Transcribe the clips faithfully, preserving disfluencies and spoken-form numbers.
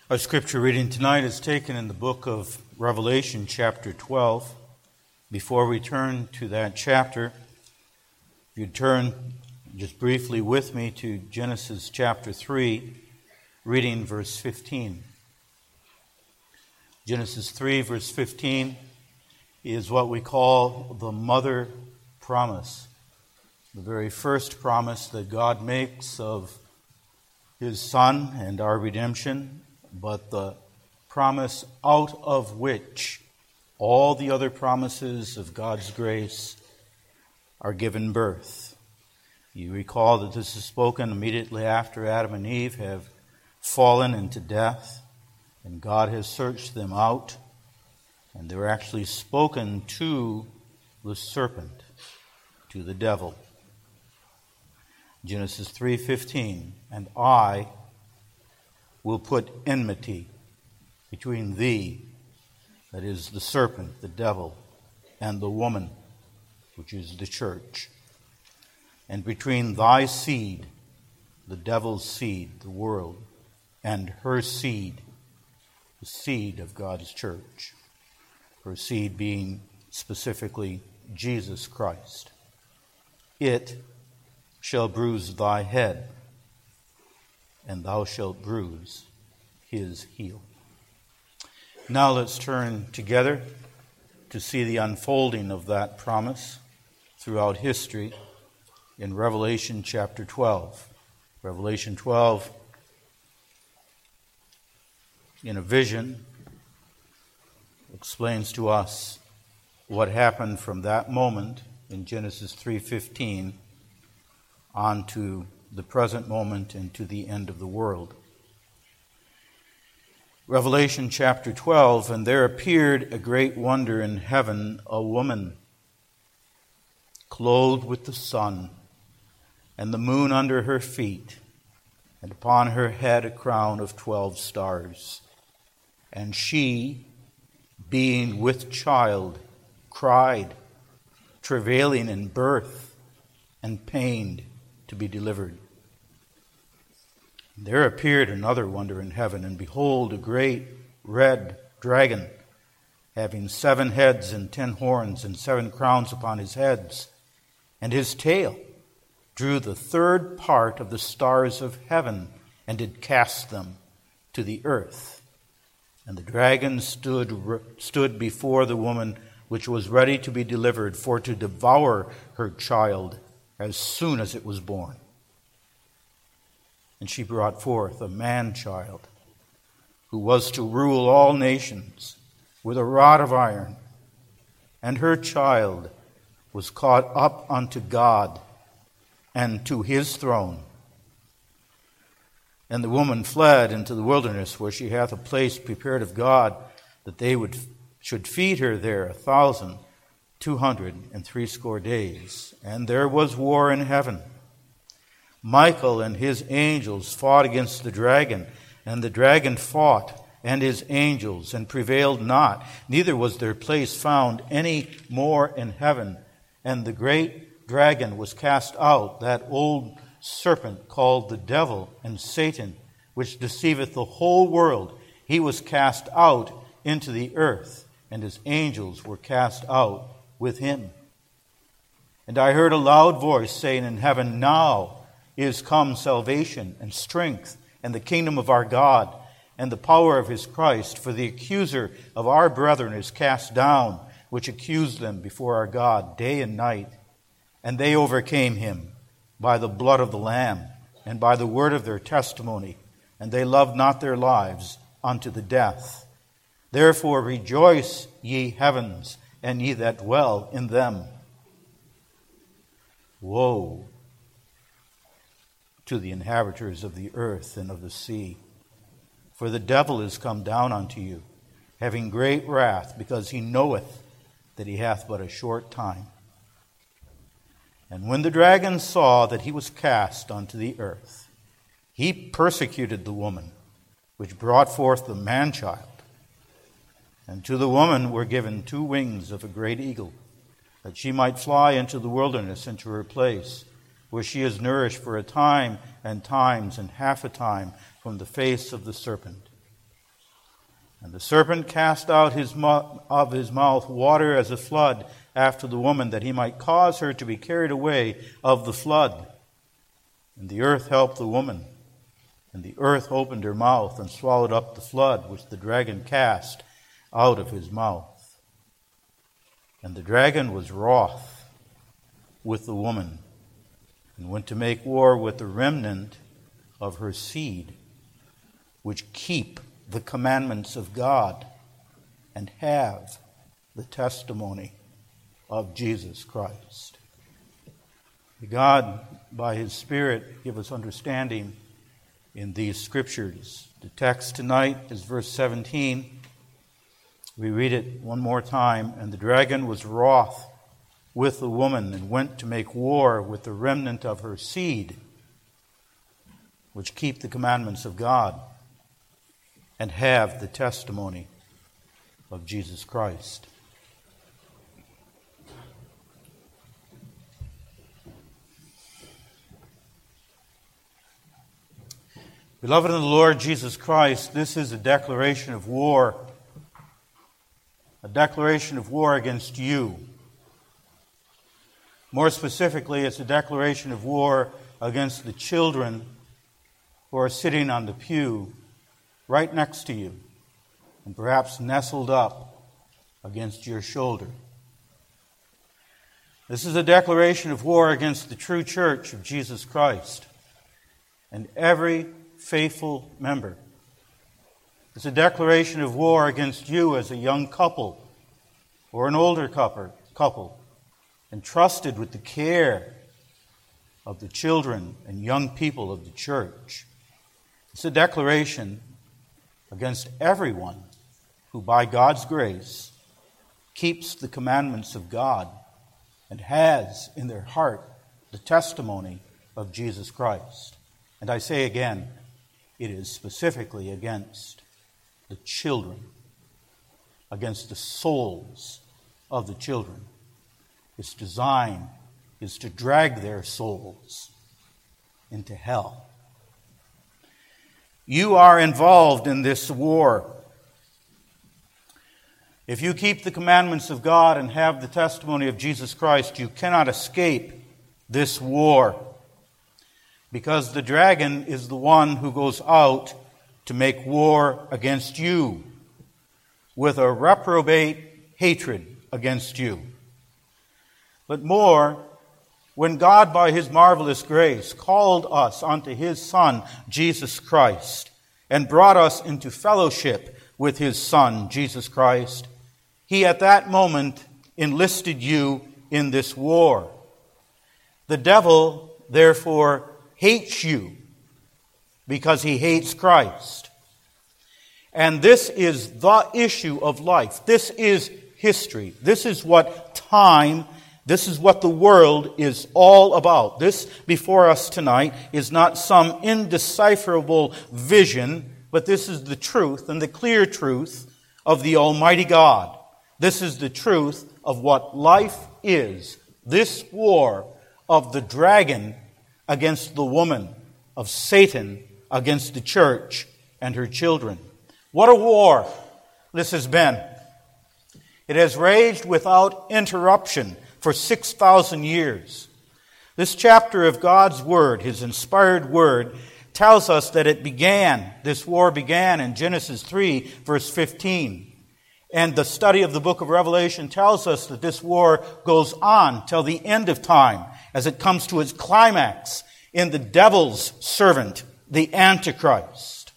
Our scripture reading tonight is taken in the book of Revelation, chapter twelve. Before we turn to that chapter, if you'd turn just briefly with me to Genesis chapter three, reading verse fifteen. Genesis three, verse fifteen is what we call the mother promise, the very first promise that God makes of His Son and our redemption, but the promise out of which all the other promises of God's grace are given birth. You recall that this is spoken immediately after Adam and Eve have fallen into death, and God has searched them out, and they're actually spoken to the serpent, to the devil. Genesis three fifteen, and I will put enmity between thee, that is the serpent, the devil, and the woman, which is the church, and between thy seed, the devil's seed, the world, and her seed, the seed of God's church, her seed being specifically Jesus Christ. It shall bruise thy head, and thou shalt bruise his heel. Now let's turn together to see the unfolding of that promise throughout history in Revelation chapter twelve. Revelation twelve, in a vision, explains to us what happened from that moment in Genesis three fifteen on to the present moment and to the end of the world. Revelation chapter twelve, and there appeared a great wonder in heaven, a woman clothed with the sun, and the moon under her feet, and upon her head a crown of twelve stars. And she, being with child, cried, travailing in birth, and pained to be delivered. There appeared another wonder in heaven, and behold, a great red dragon, having seven heads and ten horns and seven crowns upon his heads, and his tail drew the third part of the stars of heaven, and did cast them to the earth. And the dragon stood stood before the woman which was ready to be delivered, for to devour her child as soon as it was born. And she brought forth a man-child, who was to rule all nations with a rod of iron. And her child was caught up unto God and to his throne. And the woman fled into the wilderness, where she hath a place prepared of God, that they would should feed her there a thousand two hundred and threescore days. And there was war in heaven. Michael and his angels fought against the dragon, and the dragon fought and his angels, and prevailed not. Neither was their place found any more in heaven. And the great dragon was cast out, that old serpent called the devil and Satan, which deceiveth the whole world. He was cast out into the earth, and his angels were cast out with him. And I heard a loud voice saying in heaven, Now is come salvation and strength and the kingdom of our God and the power of his Christ. For the accuser of our brethren is cast down, which accused them before our God day and night. And they overcame him by the blood of the Lamb and by the word of their testimony, and they loved not their lives unto the death. Therefore rejoice, ye heavens, and ye that dwell in them. Woe to the inhabitants of the earth and of the sea, for the devil is come down unto you, having great wrath, because he knoweth that he hath but a short time. And when the dragon saw that he was cast unto the earth, he persecuted the woman, which brought forth the man-child. And to the woman were given two wings of a great eagle, that she might fly into the wilderness, into her place, where she is nourished for a time and times and half a time from the face of the serpent. And the serpent cast out his mo- of his mouth water as a flood after the woman, that he might cause her to be carried away of the flood. And the earth helped the woman. And the earth opened her mouth and swallowed up the flood which the dragon cast out of his mouth. And the dragon was wroth with the woman, and went to make war with the remnant of her seed, which keep the commandments of God and have the testimony of Jesus Christ. May God, by His Spirit, give us understanding in these scriptures. The text tonight is verse seventeen. We read it one more time. And the dragon was wroth with the woman, and went to make war with the remnant of her seed, which keep the commandments of God and have the testimony of Jesus Christ. Beloved in the Lord Jesus Christ, this is a declaration of war, a declaration of war against you. More specifically, it's a declaration of war against the children who are sitting on the pew right next to you, and perhaps nestled up against your shoulder. This is a declaration of war against the true church of Jesus Christ and every faithful member. It's a declaration of war against you as a young couple or an older couple, entrusted with the care of the children and young people of the church. It's a declaration against everyone who, by God's grace, keeps the commandments of God and has in their heart the testimony of Jesus Christ. And I say again, it is specifically against the children, against the souls of the children. Its design is to drag their souls into hell. You are involved in this war. If you keep the commandments of God and have the testimony of Jesus Christ, you cannot escape this war, because the dragon is the one who goes out to make war against you with a reprobate hatred against you. But more, when God, by His marvelous grace, called us unto His Son, Jesus Christ, and brought us into fellowship with His Son, Jesus Christ, He at that moment enlisted you in this war. The devil, therefore, hates you because he hates Christ. And this is the issue of life. This is history. This is what time, this is what the world is all about. This before us tonight is not some indecipherable vision, but this is the truth and the clear truth of the Almighty God. This is the truth of what life is. This war of the dragon against the woman, of Satan against the church and her children. What a war this has been. It has raged without interruption for six thousand years. This chapter of God's Word, His inspired Word, tells us that it began, this war began in Genesis three, verse fifteen. And the study of the book of Revelation tells us that this war goes on till the end of time, as it comes to its climax in the devil's servant, the Antichrist.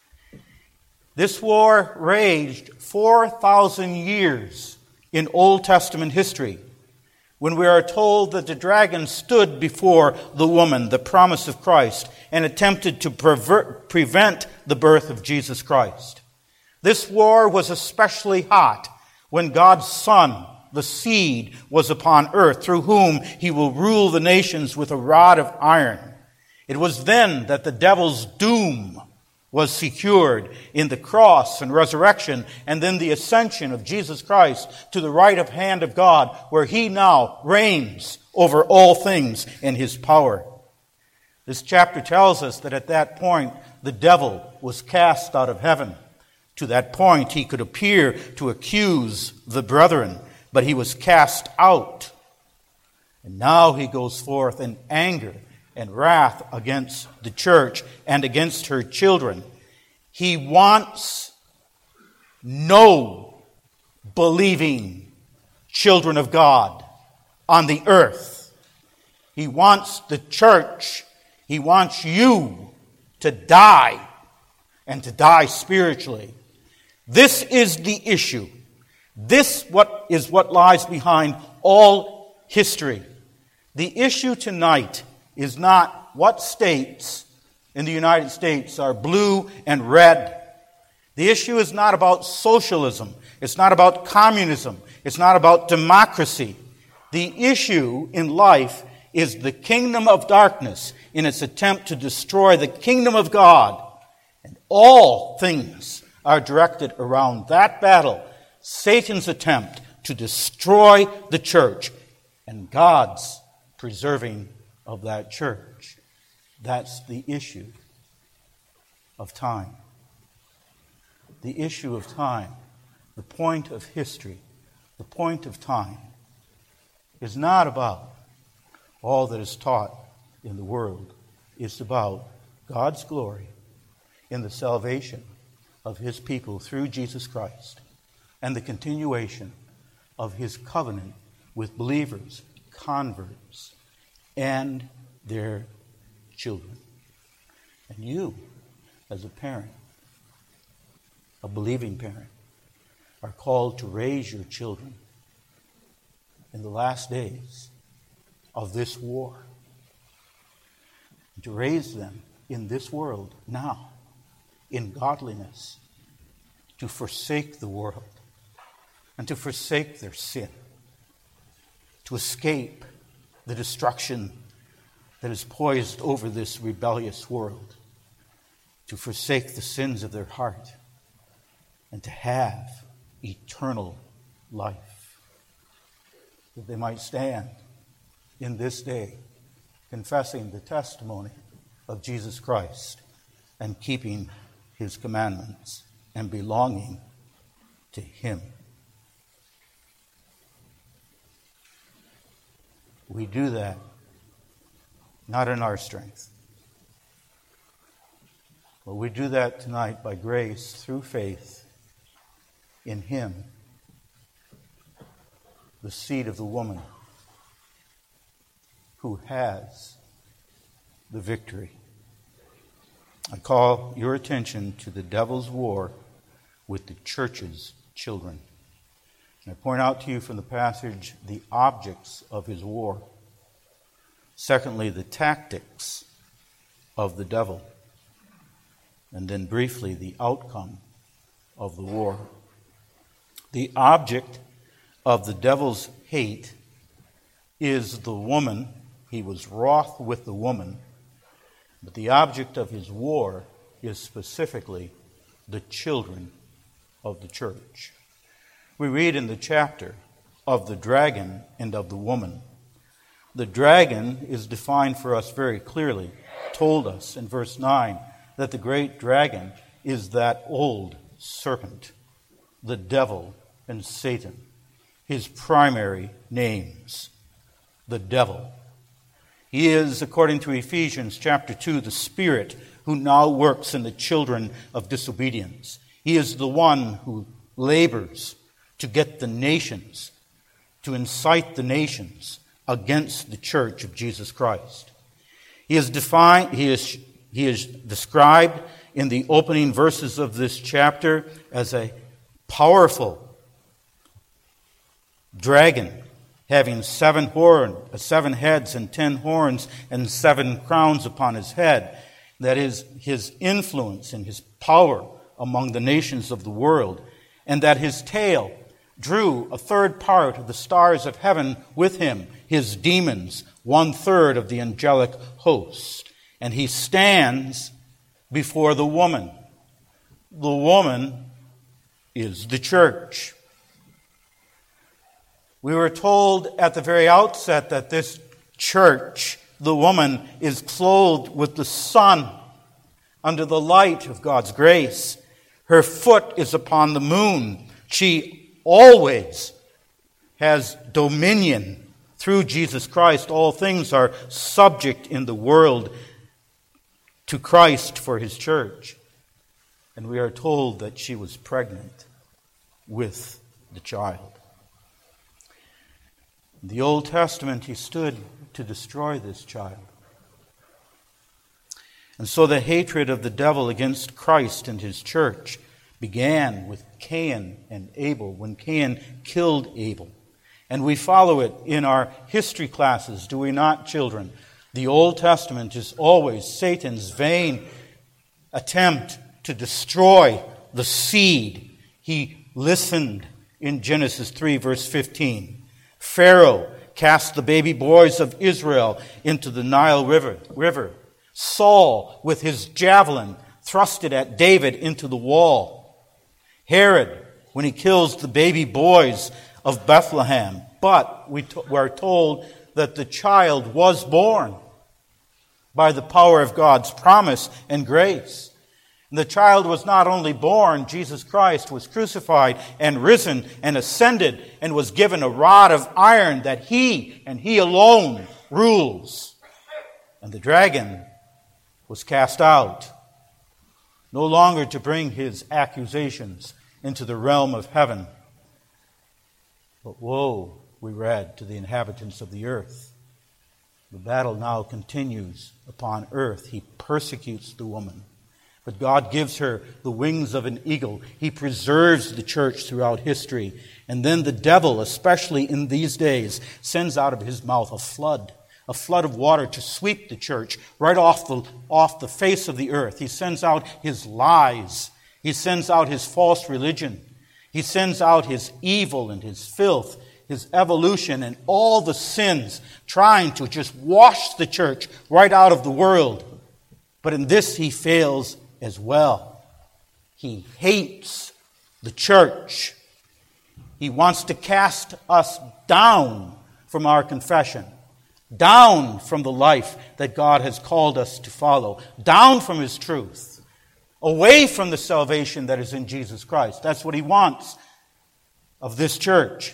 This war raged four thousand years in Old Testament history, when we are told that the dragon stood before the woman, the promise of Christ, and attempted to pervert, prevent the birth of Jesus Christ. This war was especially hot when God's Son, the seed, was upon earth, through whom He will rule the nations with a rod of iron. It was then that the devil's doom was secured in the cross and resurrection, and then the ascension of Jesus Christ to the right of hand of God, where He now reigns over all things in His power. This chapter tells us that at that point, the devil was cast out of heaven To that point, he could appear to accuse the brethren, but he was cast out. And now he goes forth in anger and wrath against the church and against her children. He wants no believing children of God on the earth. He wants the church, he wants you to die, and to die spiritually. This is the issue. This what is what lies behind all history. The issue tonight is not what states in the United States are blue and red. The issue is not about socialism. It's not about communism. It's not about democracy. The issue in life is the kingdom of darkness in its attempt to destroy the kingdom of God. And all things are directed around that battle, Satan's attempt to destroy the church and God's preserving of that church. That's the issue of time. The issue of time, the point of history, the point of time, is not about all that is taught in the world. It's about God's glory in the salvation of his people through Jesus Christ and the continuation of his covenant with believers, converts, and their children. And you, as a parent, a believing parent, are called to raise your children in the last days of this war. To raise them in this world now, in godliness, to forsake the world and to forsake their sin, to escape the destruction that is poised over this rebellious world, to forsake the sins of their heart, and to have eternal life, that they might stand in this day confessing the testimony of Jesus Christ and keeping his commandments and belonging to him. We do that not in our strength, but we do that tonight by grace through faith in him, the seed of the woman who has the victory. I call your attention to the devil's war with the church's children. And I point out to you from the passage the objects of his war. Secondly, the tactics of the devil. And then briefly, the outcome of the war. The object of the devil's hate is the woman. He was wroth with the woman. But the object of his war is specifically the children of the church. We read in the chapter of the dragon and of the woman. The dragon is defined for us very clearly, told us in verse nine that the great dragon is that old serpent, the devil and Satan, his primary names, the devil. He is, according to Ephesians chapter two, the spirit who now works in the children of disobedience. He is the one who labors to get the nations, to incite the nations against the church of Jesus Christ. He is defined, he is, he is described in the opening verses of this chapter as a powerful dragon, having seven horn, seven heads and ten horns and seven crowns upon his head. That is his influence and his power among the nations of the world. And that his tail drew a third part of the stars of heaven with him, his demons, one third of the angelic host. And he stands before the woman. The woman is the church. We were told at the very outset that this church, the woman, is clothed with the sun under the light of God's grace. Her foot is upon the moon. She always has dominion through Jesus Christ. All things are subject in the world to Christ for his church. And we are told that she was pregnant with the child. In the Old Testament, he stood to destroy this child. And so the hatred of the devil against Christ and his church began with Cain and Abel, when Cain killed Abel. And we follow it in our history classes, do we not, children? The Old Testament is always Satan's vain attempt to destroy the seed. He listened in Genesis three, verse fifteen. Pharaoh cast the baby boys of Israel into the Nile River. river. Saul, with his javelin, thrust it at David into the wall. Herod, when he kills the baby boys of Bethlehem. But we to- are told that the child was born by the power of God's promise and grace. And the child was not only born, Jesus Christ was crucified and risen and ascended and was given a rod of iron that he and he alone rules. And the dragon was cast out, no longer to bring his accusations into the realm of heaven. But woe, we read, to the inhabitants of the earth. The battle now continues upon earth. He persecutes the woman, but God gives her the wings of an eagle. He preserves the church throughout history. And then the devil, especially in these days, sends out of his mouth a flood. A flood of water to sweep the church right off the, off the face of the earth. He sends out his lies. He sends out his false religion. He sends out his evil and his filth, his evolution, and all the sins, trying to just wash the church right out of the world. But in this he fails as well. He hates the church. He wants to cast us down from our confession. Down from the life that God has called us to follow. Down from his truth. Away from the salvation that is in Jesus Christ. That's what he wants of this church.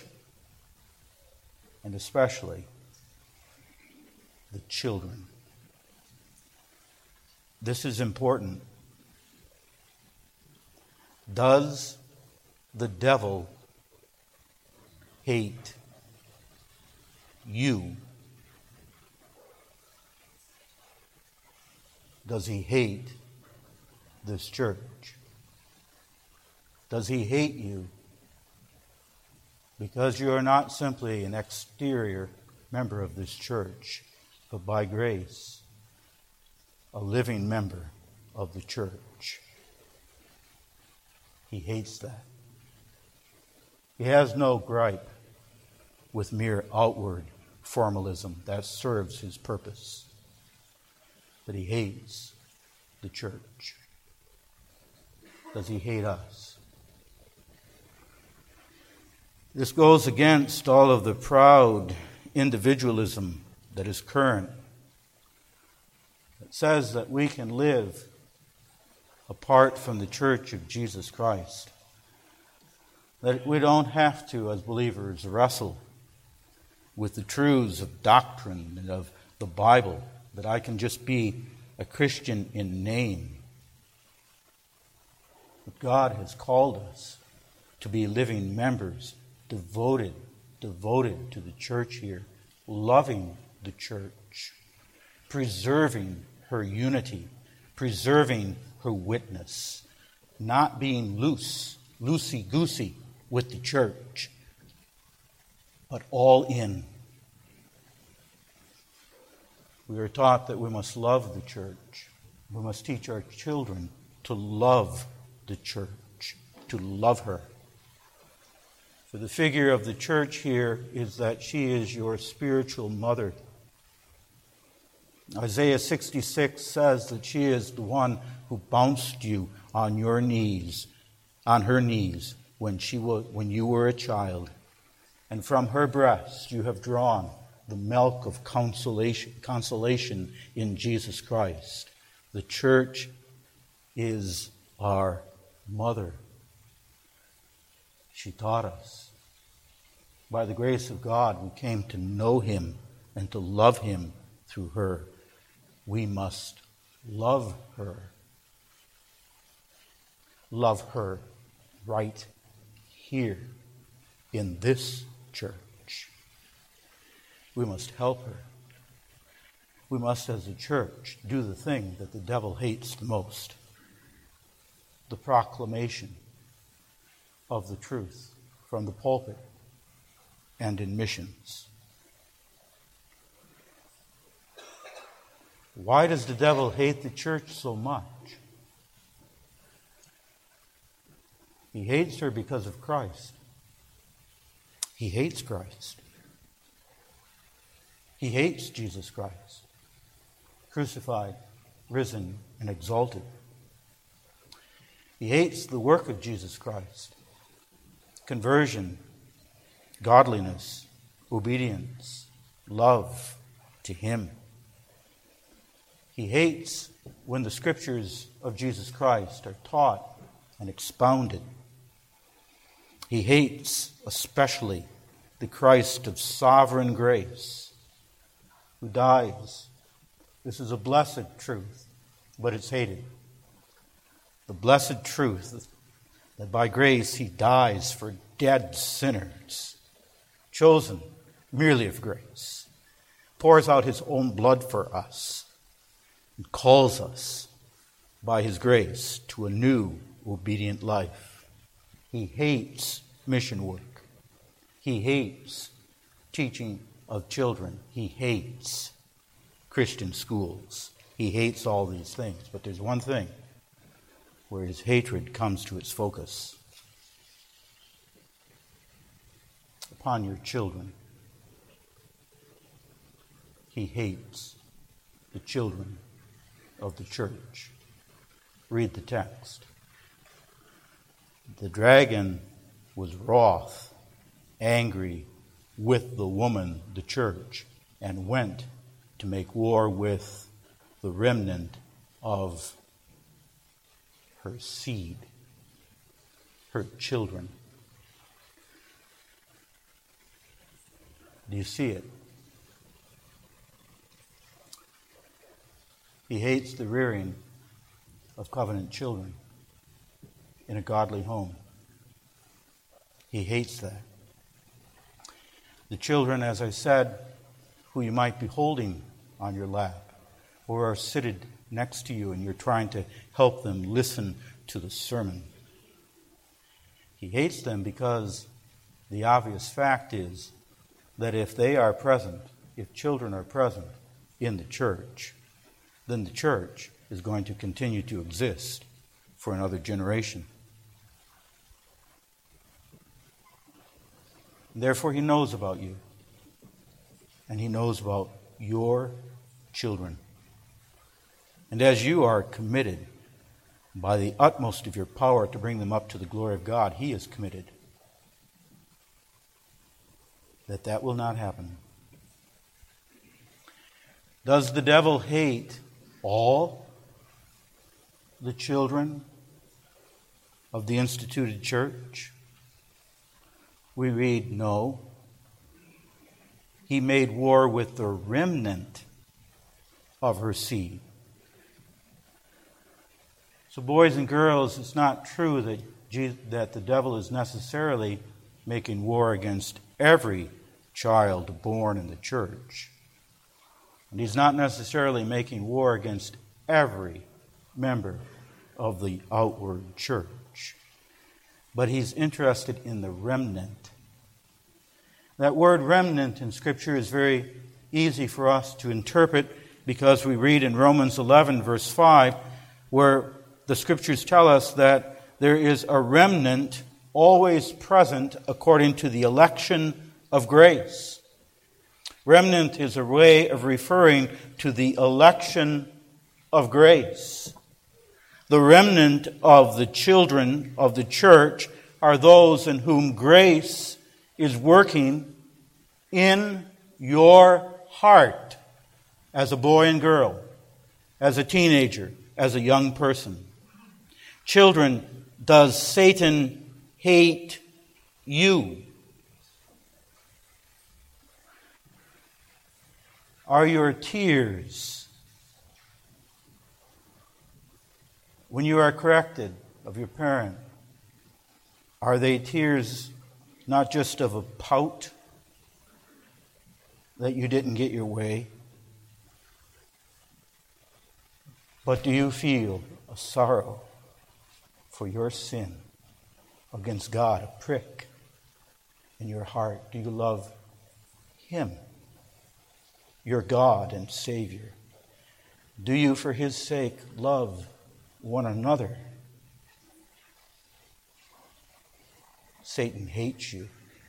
And especially the children. This is important. Does the devil hate you? Does he hate this church? Does he hate you because you are not simply an exterior member of this church, but by grace, a living member of the church? He hates that. He has no gripe with mere outward formalism that serves his purpose. But he hates the church. Does he hate us? This goes against all of the proud individualism that is current. It says that we can live apart from the church of Jesus Christ. That we don't have to, as believers, wrestle with the truths of doctrine and of the Bible. That I can just be a Christian in name. But God has called us to be living members, devoted, devoted to the church here, loving the church, preserving her unity, preserving her witness, not being loose, loosey-goosey with the church, but all in. We are taught that we must love the church. We must teach our children to love the church, to love her. For the figure of the church here is that she is your spiritual mother. Isaiah sixty-six says that she is the one who bounced you on your knees, on her knees, when she was, when you were a child. And from her breast you have drawn the milk of consolation, consolation in Jesus Christ. The church is our mother. She taught us. By the grace of God, we came to know him and to love him through her. We must love her. Love her right here in this church. We must help her. We must, as a church, do the thing that the devil hates the most: the proclamation of the truth from the pulpit and in missions. Why does the devil hate the church so much? He hates her because of Christ. He hates Christ. He hates Jesus Christ, crucified, risen, and exalted. He hates the work of Jesus Christ: conversion, godliness, obedience, love to him. He hates when the scriptures of Jesus Christ are taught and expounded. He hates especially the Christ of sovereign grace, who dies. This is a blessed truth, but it's hated. The blessed truth that by grace he dies for dead sinners, chosen merely of grace, pours out his own blood for us, and calls us by his grace to a new obedient life. He hates mission work. He hates teaching of children. He hates Christian schools. He hates all these things. But there's one thing where his hatred comes to its focus: upon your children. He hates the children of the church. Read the text. The dragon was wroth, angry with the woman, the church, and went to make war with the remnant of her seed, her children. Do you see it? He hates the rearing of covenant children in a godly home. He hates that. The children, as I said, who you might be holding on your lap or are seated next to you and you're trying to help them listen to the sermon. He hates them because the obvious fact is that if they are present, if children are present in the church, then the church is going to continue to exist for another generation. Therefore, he knows about you. And he knows about your children. And as you are committed by the utmost of your power to bring them up to the glory of God, he is committed that that will not happen. Does the devil hate all the children of the instituted church? We read, no. He made war with the remnant of her seed. So boys and girls, it's not true that Jesus, that the devil is necessarily making war against every child born in the church. And he's not necessarily making war against every member of the outward church. But he's interested in the remnant. That word remnant in Scripture is very easy for us to interpret because we read in Romans eleven, verse five, where the Scriptures tell us that there is a remnant always present according to the election of grace. Remnant is a way of referring to the election of grace. The remnant of the children of the church are those in whom grace is working in your heart as a boy and girl, as a teenager, as a young person. Children does Satan hate you? Are your tears, when you are corrected of your parent, are they tears not just of a pout that you didn't get your way, but do you feel a sorrow for your sin against God, a prick in your heart? Do you love Him, your God and Savior? Do you, for His sake, love one another? Satan hates you.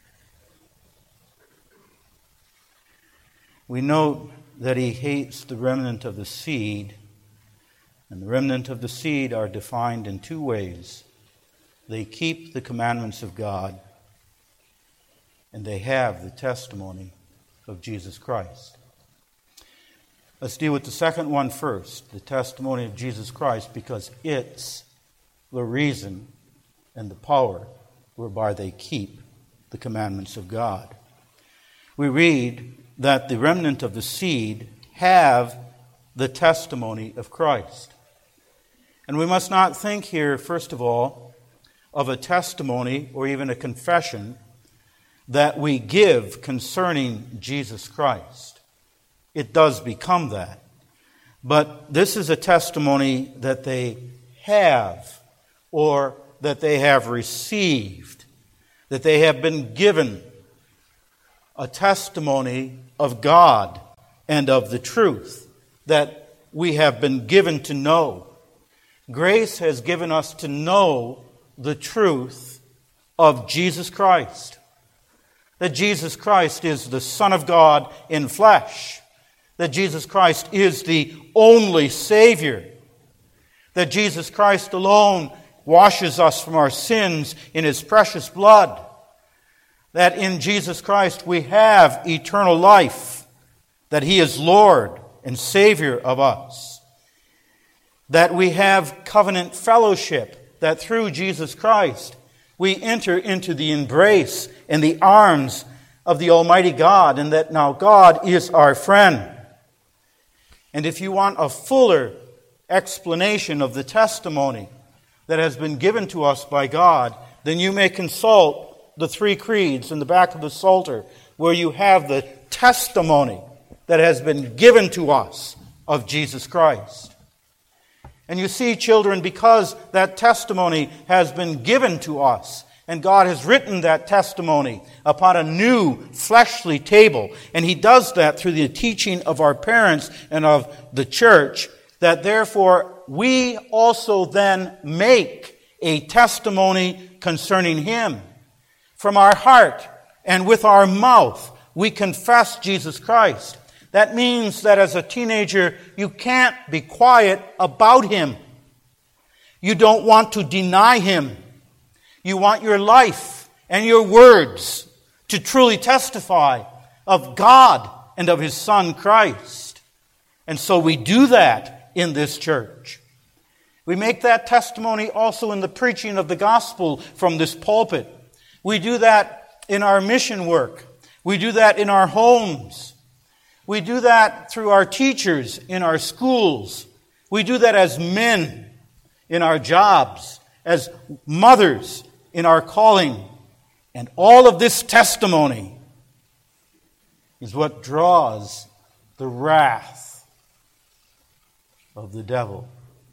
We note that he hates the remnant of the seed, and the remnant of the seed are defined in two ways. They keep the commandments of God, and they have the testimony of Jesus Christ. Let's deal with the second one first, the testimony of Jesus Christ, because it's the reason and the power whereby they keep the commandments of God. We read that the remnant of the seed have the testimony of Christ. And we must not think here, first of all, of a testimony or even a confession that we give concerning Jesus Christ. It does become that. But this is a testimony that they have, or that they have received, that they have been given a testimony of God and of the truth that we have been given to know. Grace has given us to know the truth of Jesus Christ. That Jesus Christ is the Son of God in flesh. That Jesus Christ is the only Savior. That Jesus Christ alone washes us from our sins in His precious blood. That in Jesus Christ we have eternal life. That He is Lord and Savior of us. That we have covenant fellowship. That through Jesus Christ we enter into the embrace and the arms of the Almighty God, and that now God is our friend. And if you want a fuller explanation of the testimony that has been given to us by God, then you may consult the three creeds in the back of the Psalter, where you have the testimony that has been given to us of Jesus Christ. And you see, children, because that testimony has been given to us, and God has written that testimony upon a new fleshly table, and He does that through the teaching of our parents and of the church, that therefore we also then make a testimony concerning Him. From our heart and with our mouth, we confess Jesus Christ. That means that as a teenager, you can't be quiet about Him. You don't want to deny Him. You want your life and your words to truly testify of God and of His Son Christ. And so we do that in this church. We make that testimony also in the preaching of the gospel from this pulpit. We do that in our mission work. We do that in our homes. We do that through our teachers in our schools. We do that as men in our jobs, as mothers in our calling. And all of this testimony is what draws the wrath of the devil.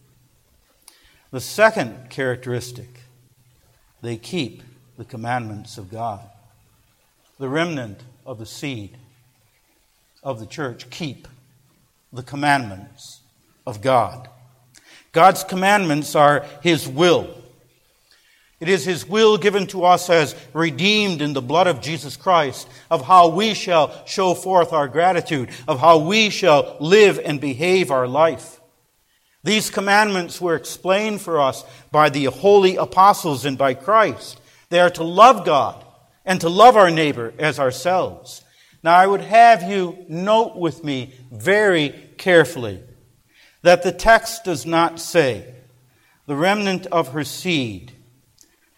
The second characteristic, they keep the commandments of God. The remnant of the seed of the church keep the commandments of God. God's commandments are His will. It is His will given to us as redeemed in the blood of Jesus Christ, of how we shall show forth our gratitude, of how we shall live and behave our life. These commandments were explained for us by the holy apostles and by Christ. They are to love God and to love our neighbor as ourselves. Now, I would have you note with me very carefully that the text does not say the remnant of her seed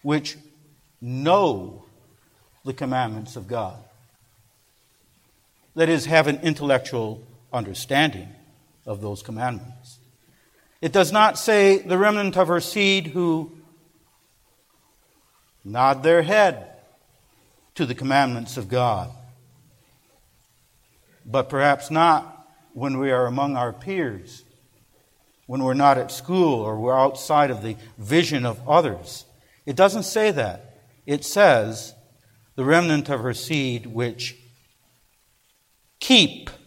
which know the commandments of God. That is, have an intellectual understanding of those commandments. It does not say the remnant of her seed who nod their head to the commandments of God, but perhaps not when we are among our peers, when we're not at school or we're outside of the vision of others. It doesn't say that. It says the remnant of her seed which keep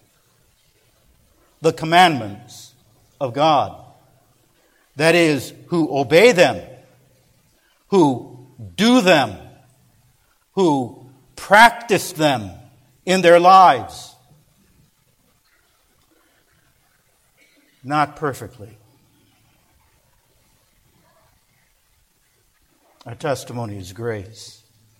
the commandments of God. That is, who obey them, who do them, who practice them in their lives. Not perfectly. Our testimony is grace.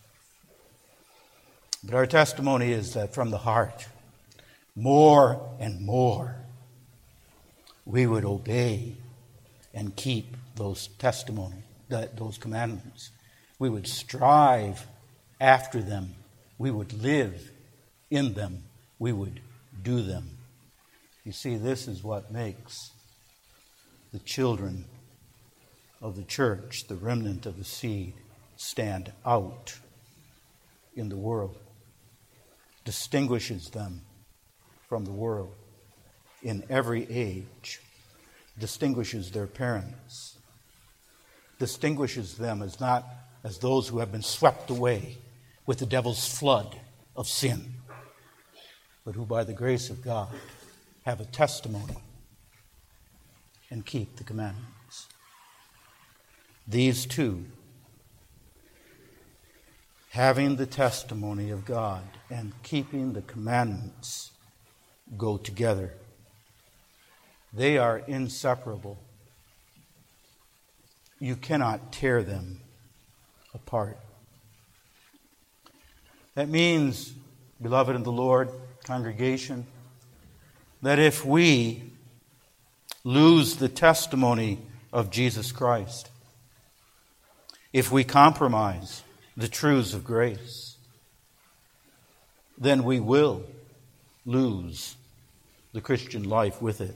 But our testimony is that from the heart, more and more, we would obey and keep those testimony, that those commandments. We would strive after them. We would live in them. We would do them. You see, this is what makes the children of the church, the remnant of the seed, stand out in the world. Distinguishes them from the world in every age. Distinguishes their parents. Distinguishes them as not as those who have been swept away with the devil's flood of sin, but who by the grace of God have a testimony and keep the commandments. These two, having the testimony of God and keeping the commandments, go together. They are inseparable. You cannot tear them apart. That means, beloved in the Lord, congregation, that if we lose the testimony of Jesus Christ, if we compromise the truths of grace, then we will lose the Christian life with it.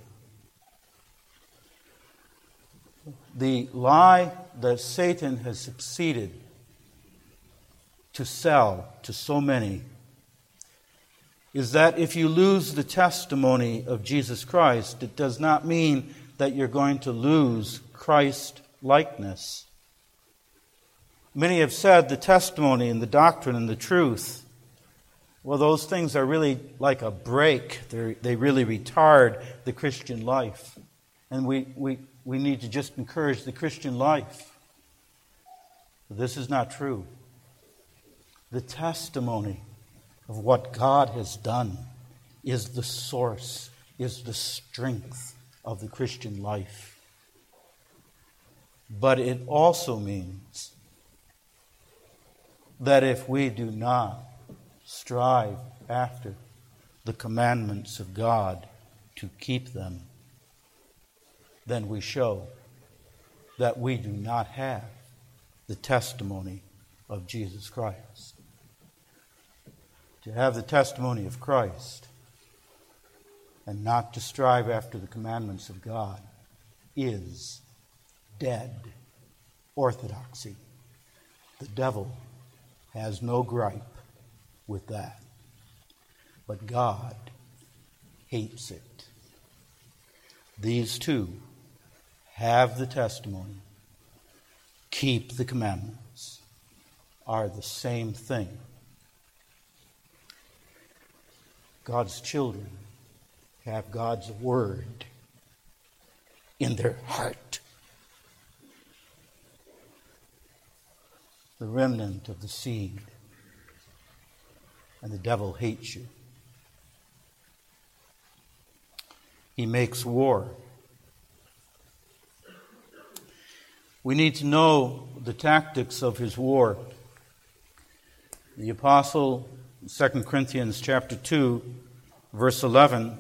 The lie that Satan has succeeded to sell to so many is that if you lose the testimony of Jesus Christ, it does not mean that you're going to lose Christ-likeness. Many have said the testimony and the doctrine and the truth, well, those things are really like a brake. They're, they really retard the Christian life. And we, we, we need to just encourage the Christian life. But this is not true. The testimony of what God has done is the source, is the strength of the Christian life. But it also means that if we do not strive after the commandments of God to keep them, then we show that we do not have the testimony of Jesus Christ. To have the testimony of Christ and not to strive after the commandments of God is dead orthodoxy. The devil has no gripe with that. But God hates it. These two have the testimony, keep the commandments, are the same thing. God's children have God's word in their heart. The remnant of the seed, and the devil hates you. He makes war. We need to know the tactics of his war. The apostle, Second Corinthians chapter two, verse eleven,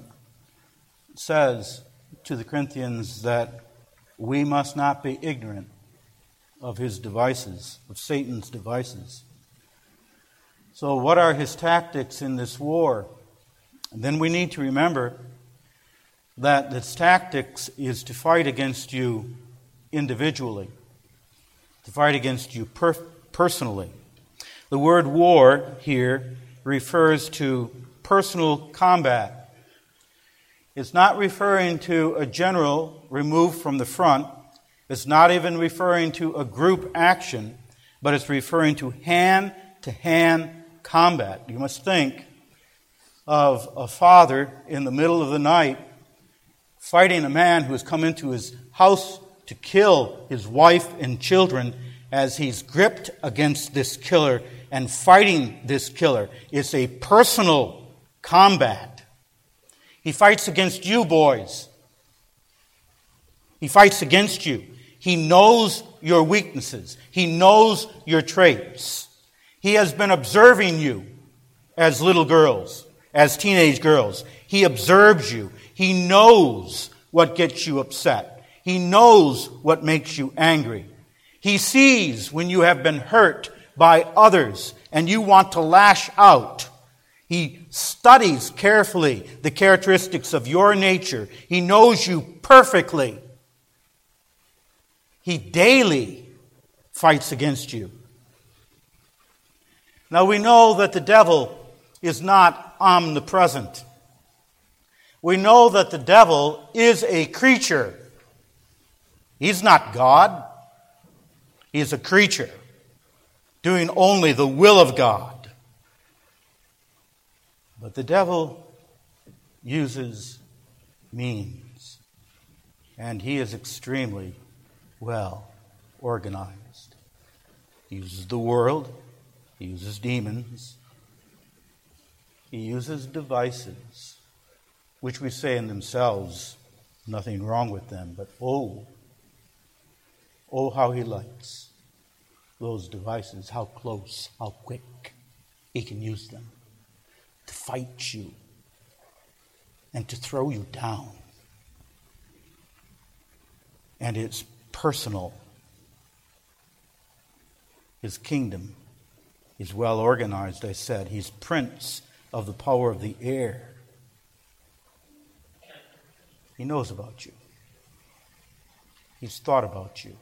says to the Corinthians that we must not be ignorant of his devices, of Satan's devices. So what are his tactics in this war? And then we need to remember that his tactics is to fight against you individually, to fight against you per- personally. The word war here refers to personal combat. It's not referring to a general removed from the front. It's not even referring to a group action, but it's referring to hand-to-hand combat. You must think of a father in the middle of the night fighting a man who has come into his house to kill his wife and children as he's gripped against this killer and fighting this killer. It's a personal combat. He fights against you, boys. He fights against you. He knows your weaknesses. He knows your traits. He has been observing you as little girls, as teenage girls. He observes you. He knows what gets you upset. He knows what makes you angry. He sees when you have been hurt by others and you want to lash out. He studies carefully the characteristics of your nature. He knows you perfectly. He daily fights against you. Now we know that the devil is not omnipresent. We know that the devil is a creature. He's not God. He's a creature doing only the will of God. But the devil uses means, and he is extremely well organized. He uses the world. He uses demons. He uses devices, which we say in themselves, nothing wrong with them, but oh, oh how he likes those devices, how close, how quick he can use them to fight you and to throw you down. And it's personal. His kingdom is well organized, I said. He's prince of the power of the air. He knows about you. He's thought about you.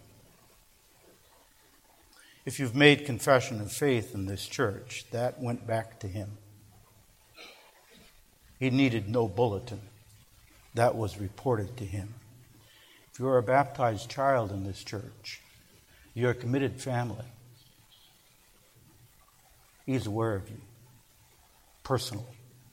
If you've made confession of faith in this church, that went back to him. He needed no bulletin. That was reported to him. If you're a baptized child in this church, you're a committed family. He's aware of you, personally.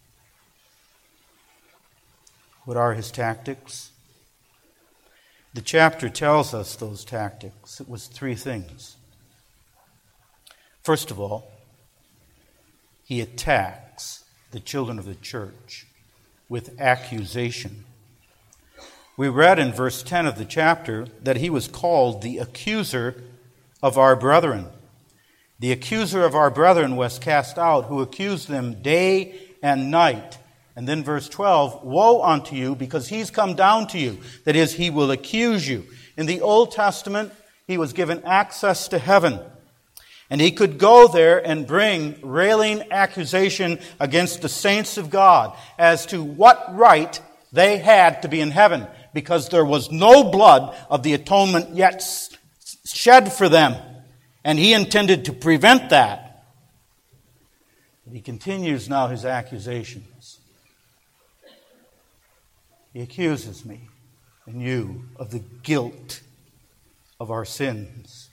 What are his tactics? The chapter tells us those tactics. It was three things. First of all, he attacks the children of the church with accusation. We read in verse ten of the chapter that he was called the accuser of our brethren. The accuser of our brethren was cast out, who accused them day and night. And then verse twelve, woe unto you, because he's come down to you. That is, he will accuse you. In the Old Testament, he was given access to heaven. And he could go there and bring railing accusation against the saints of God as to what right they had to be in heaven, because there was no blood of the atonement yet shed for them. And he intended to prevent that. But he continues now his accusations. He accuses me and you of the guilt of our sins.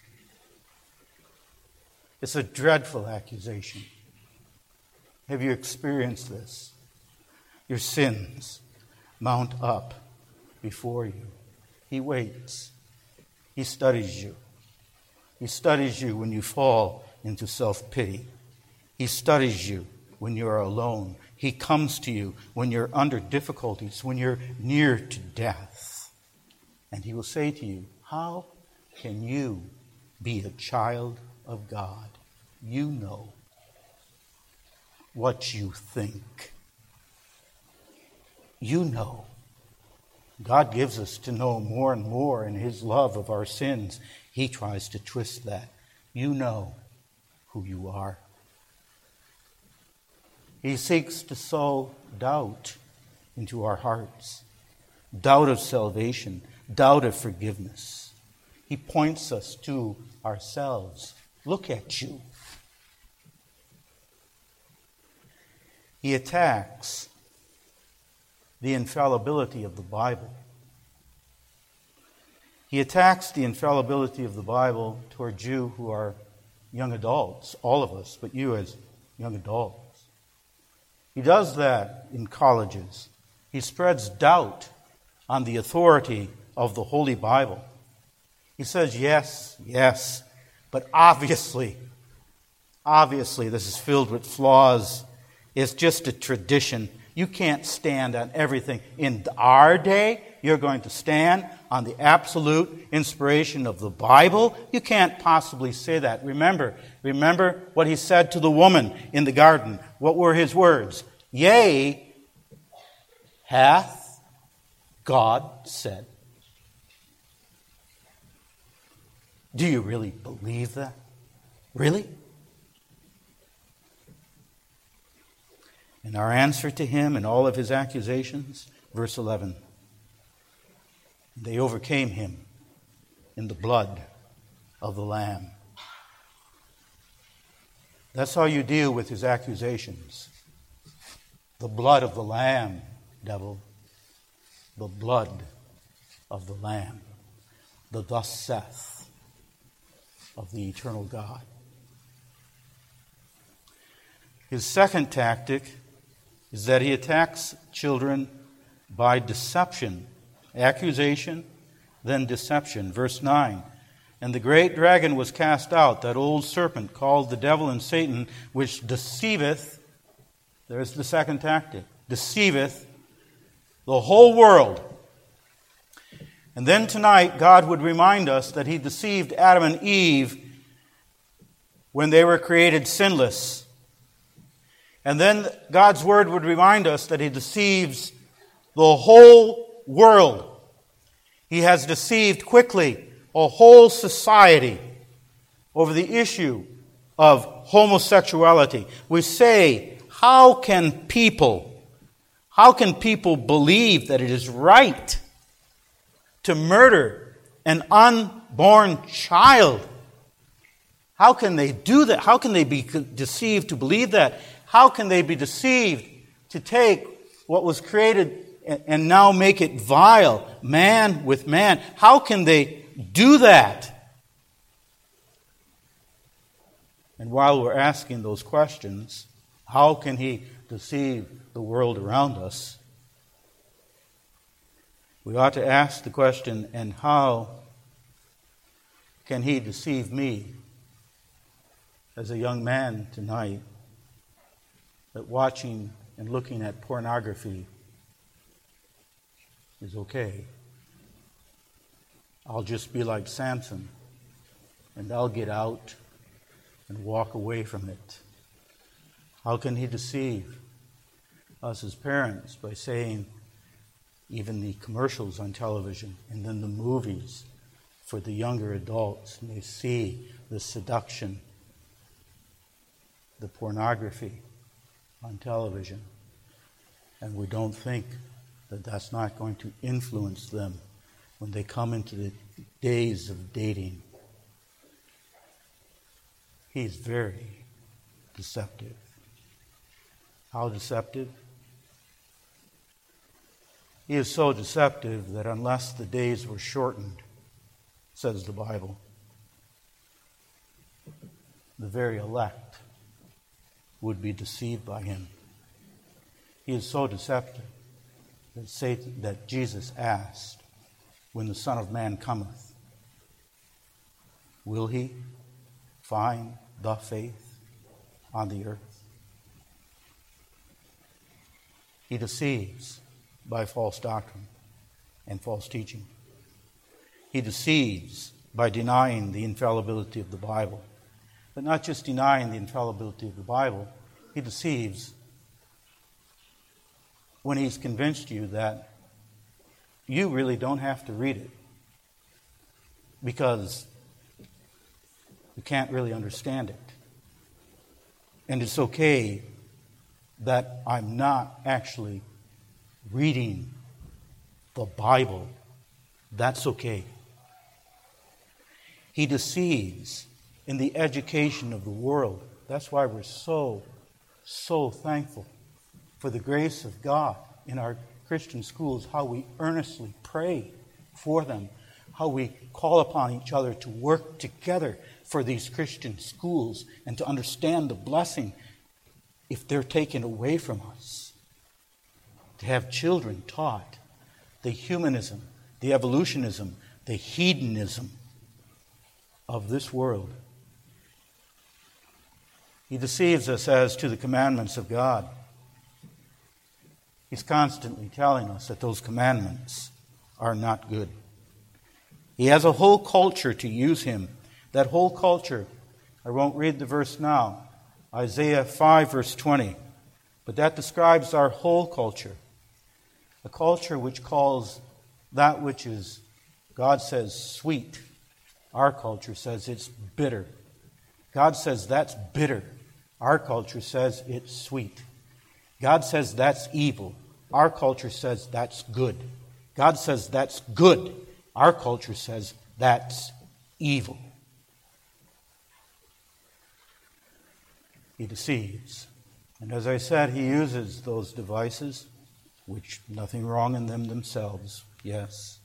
It's a dreadful accusation. Have you experienced this? Your sins mount up before you. He waits. He studies you. He studies you when you fall into self-pity. He studies you when you are alone. He comes to you when you're under difficulties, when you're near to death. And he will say to you, how can you be a child of God? You know what you think. You know. God gives us to know more and more in his love of our sins. he tries to twist that. You know who you are. He seeks to sow doubt into our hearts. Doubt of salvation, doubt of forgiveness. He points us to ourselves. Look at you. He attacks the infallibility of the Bible. He attacks the infallibility of the Bible towards you who are young adults, all of us, but you as young adults. He does that in colleges. He spreads doubt on the authority of the Holy Bible. He says, yes, yes, but obviously, obviously this is filled with flaws. It's just a tradition. You can't stand on everything. In our day, you're going to stand on the absolute inspiration of the Bible? You can't possibly say that. Remember, remember what he said to the woman in the garden. What were his words? Yea, hath God said. Do you really believe that? Really? And our answer to him and all of his accusations, verse eleven. They overcame him in the blood of the Lamb. That's how you deal with his accusations. The blood of the Lamb, devil. The blood of the Lamb. The thus saith of the eternal God. His second tactic is that he attacks children by deception. Accusation, then deception. Verse nine. And the great dragon was cast out, that old serpent called the devil and Satan, which deceiveth, there's the second tactic, deceiveth the whole world. And then tonight, God would remind us that he deceived Adam and Eve when they were created sinless. And then God's word would remind us that he deceives the whole world. He has deceived quickly a whole society over the issue of homosexuality. We say, how can people, how can people believe that it is right to murder an unborn child? How can they do that? How can they be deceived to believe that? How can they be deceived to take what was created and now make it vile, man with man? How can they do that? And while we're asking those questions, how can he deceive the world around us? We ought to ask the question, and how can he deceive me as a young man tonight, that watching and looking at pornography is okay? I'll just be like Samson, and I'll get out and walk away from it. How can he deceive us as parents by saying even the commercials on television and then the movies for the younger adults, and they see the seduction, the pornography on television, and we don't think that that's not going to influence them when they come into the days of dating. He's very deceptive. How deceptive? He is so deceptive that unless the days were shortened, says the Bible, the very elect would be deceived by him. He is so deceptive that Satan, that Jesus asked, when the Son of Man cometh, will he find the faith on the earth? He deceives by false doctrine and false teaching. He deceives by denying the infallibility of the Bible. But not just denying the infallibility of the Bible, he deceives when he's convinced you that you really don't have to read it, because you can't really understand it. And it's okay that I'm not actually reading the Bible. That's okay. He deceives in the education of the world. That's why we're so, so thankful for the grace of God in our Christian schools, how we earnestly pray for them, how we call upon each other to work together for these Christian schools and to understand the blessing if they're taken away from us. To have children taught the humanism, the evolutionism, the hedonism of this world. He deceives us as to the commandments of God. He's constantly telling us that those commandments are not good. He has a whole culture to use him. That whole culture, I won't read the verse now, Isaiah five verse twenty, but that describes our whole culture. A culture which calls that which is, God says, sweet. Our culture says it's bitter. God says that's bitter. Our culture says it's sweet. God says that's evil. Our culture says that's good. God says that's good. Our culture says that's evil. He deceives. And as I said, he uses those devices, which nothing wrong in them themselves, yes.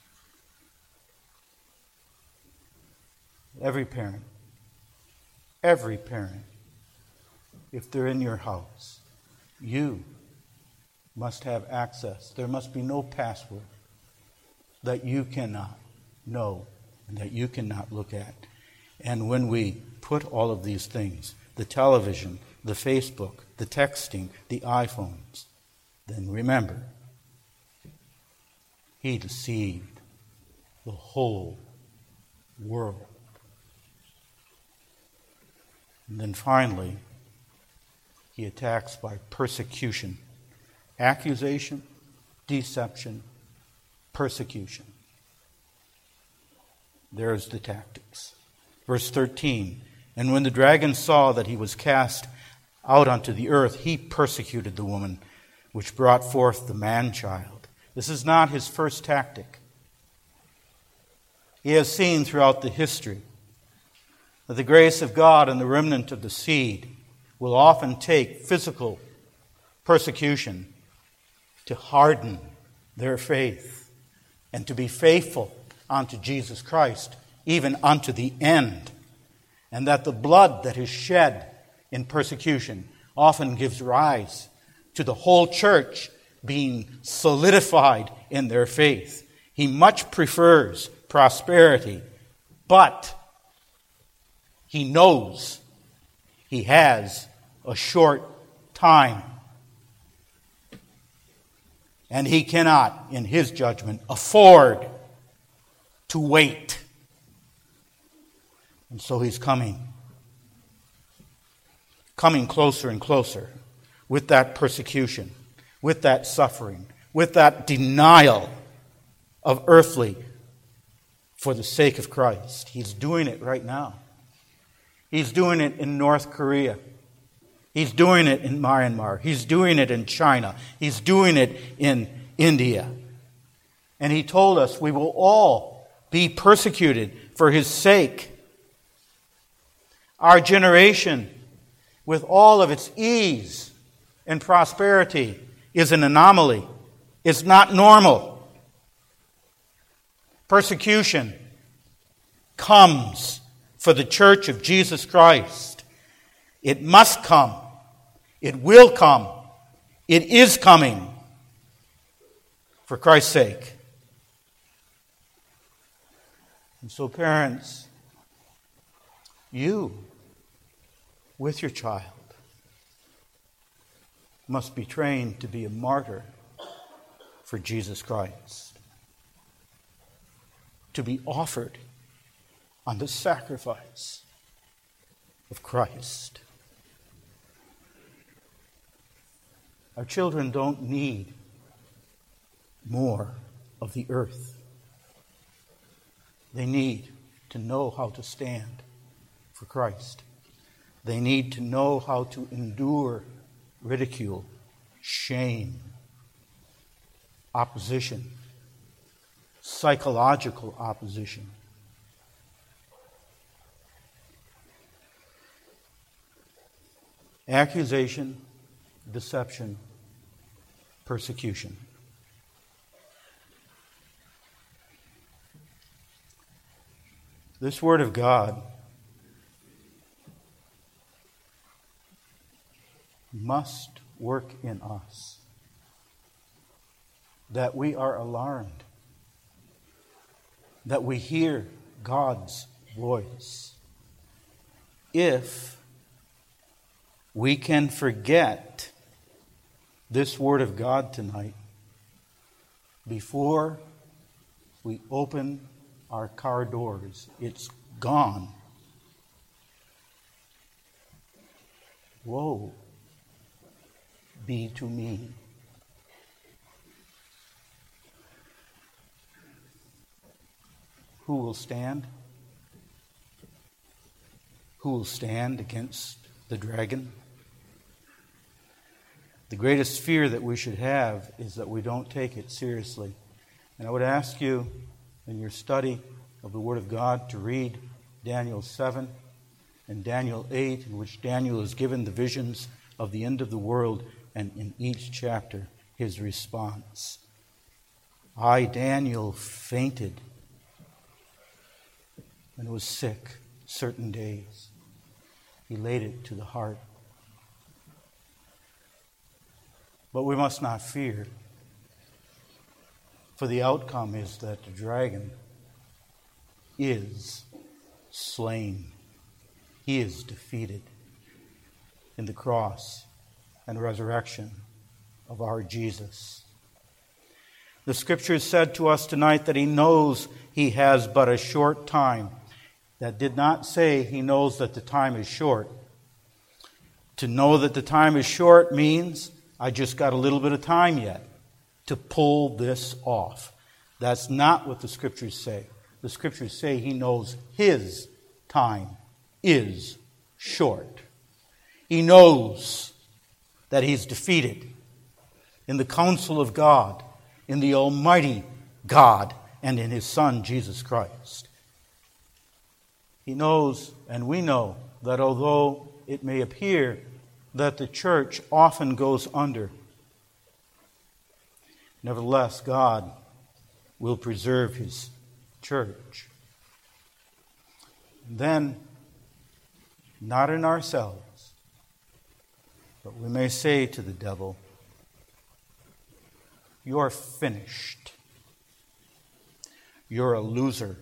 Every parent, every parent, if they're in your house, you must have access. There must be no password that you cannot know and that you cannot look at. And when we put all of these things, the television, the Facebook, the texting, the iPhones, then remember, he deceived the whole world. And then finally, he attacks by persecution. Accusation, deception, persecution. There's the tactics. Verse thirteen, and when the dragon saw that he was cast out onto the earth, he persecuted the woman which brought forth the man-child. This is not his first tactic. He has seen throughout the history that the grace of God and the remnant of the seed will often take physical persecution to harden their faith and to be faithful unto Jesus Christ, even unto the end. And that the blood that is shed in persecution often gives rise to the whole church being solidified in their faith. He much prefers prosperity, but he knows he has a short time. And he cannot, in his judgment, afford to wait. And so he's coming. Coming closer and closer with that persecution, with that suffering, with that denial of earthly for the sake of Christ. He's doing it right now. He's doing it in North Korea. He's doing it in Myanmar. He's doing it in China. He's doing it in India. And he told us we will all be persecuted for his sake. Our generation, with all of its ease and prosperity, is an anomaly. It's not normal. Persecution comes for the church of Jesus Christ. It must come. It will come. It is coming for Christ's sake. And so, parents, you, with your child, must be trained to be a martyr for Jesus Christ, to be offered on the sacrifice of Christ. Our children don't need more of the earth. They need to know how to stand for Christ. They need to know how to endure ridicule, shame, opposition, psychological opposition. Accusation, deception, persecution. This Word of God must work in us, that we are alarmed, that we hear God's voice. If we can forget this Word of God tonight before we open our car doors, it's gone. Woe be to me. Who will stand? Who will stand against the dragon? The greatest fear that we should have is that we don't take it seriously. And I would ask you in your study of the Word of God to read Daniel seven and Daniel eight, in which Daniel is given the visions of the end of the world, and in each chapter his response. I, Daniel, fainted and was sick certain days. He laid it to the heart. But we must not fear, for the outcome is that the dragon is slain. He is defeated in the cross and resurrection of our Jesus. The Scripture said to us tonight that He knows He has but a short time. That did not say He knows that the time is short. To know that the time is short means I just got a little bit of time yet to pull this off. That's not what the Scriptures say. The Scriptures say He knows His time is short. He knows that He's defeated in the counsel of God, in the Almighty God, and in His Son, Jesus Christ. He knows, and we know, that although it may appear that the church often goes under, nevertheless, God will preserve His church. And then, not in ourselves, but we may say to the devil, you're finished. You're a loser.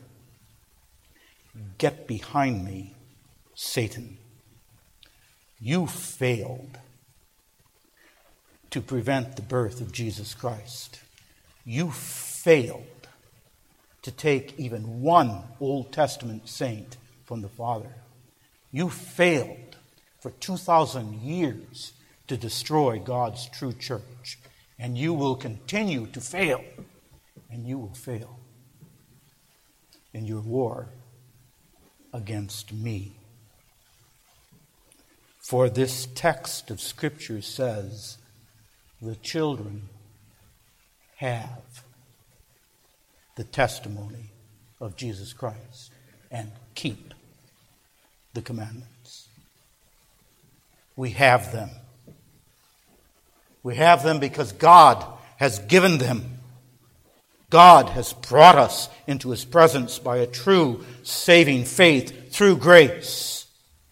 Get behind me, Satan. You failed to prevent the birth of Jesus Christ. You failed to take even one Old Testament saint from the Father. You failed for two thousand years to destroy God's true church. And you will continue to fail. And you will fail in your war against me. For this text of Scripture says, the children have the testimony of Jesus Christ and keep the commandments. We have them. We have them because God has given them. God has brought us into His presence by a true saving faith through grace.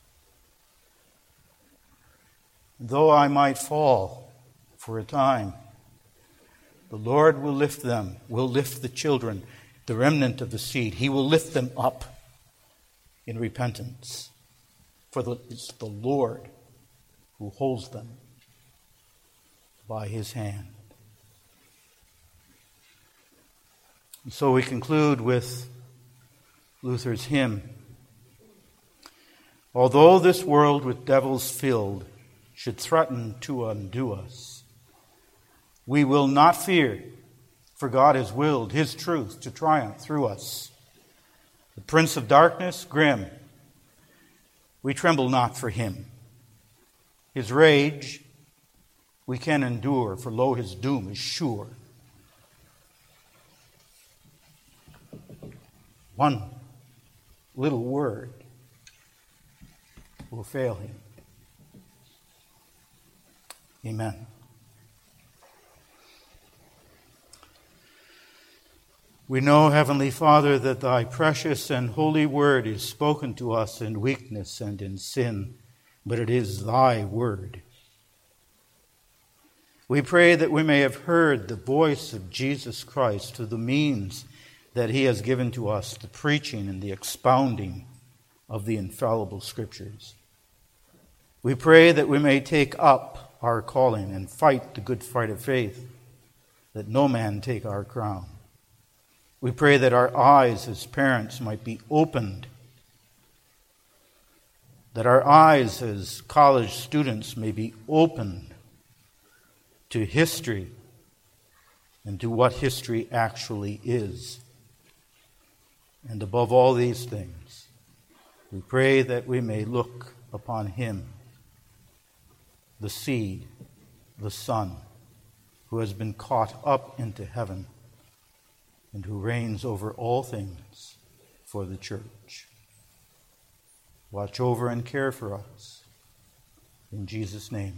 Though I might fall for a time, the Lord will lift them, will lift the children, the remnant of the seed. He will lift them up in repentance. For the, it's the Lord who holds them by His hand. And so we conclude with Luther's hymn. Although this world with devils filled should threaten to undo us, we will not fear, for God has willed His truth to triumph through us. The prince of darkness, grim, we tremble not for him. His rage we can endure, for lo, his doom is sure. One little word will fail him. Amen. We know, Heavenly Father, that thy precious and holy word is spoken to us in weakness and in sin, but it is thy word. We pray that we may have heard the voice of Jesus Christ through the means that he has given to us, the preaching and the expounding of the infallible Scriptures. We pray that we may take up our calling and fight the good fight of faith, that no man take our crown. We pray that our eyes as parents might be opened, that our eyes as college students may be opened to history and to what history actually is. And above all these things, we pray that we may look upon him, the seed, the Son, who has been caught up into heaven and who reigns over all things for the church. Watch over and care for us. In Jesus' name.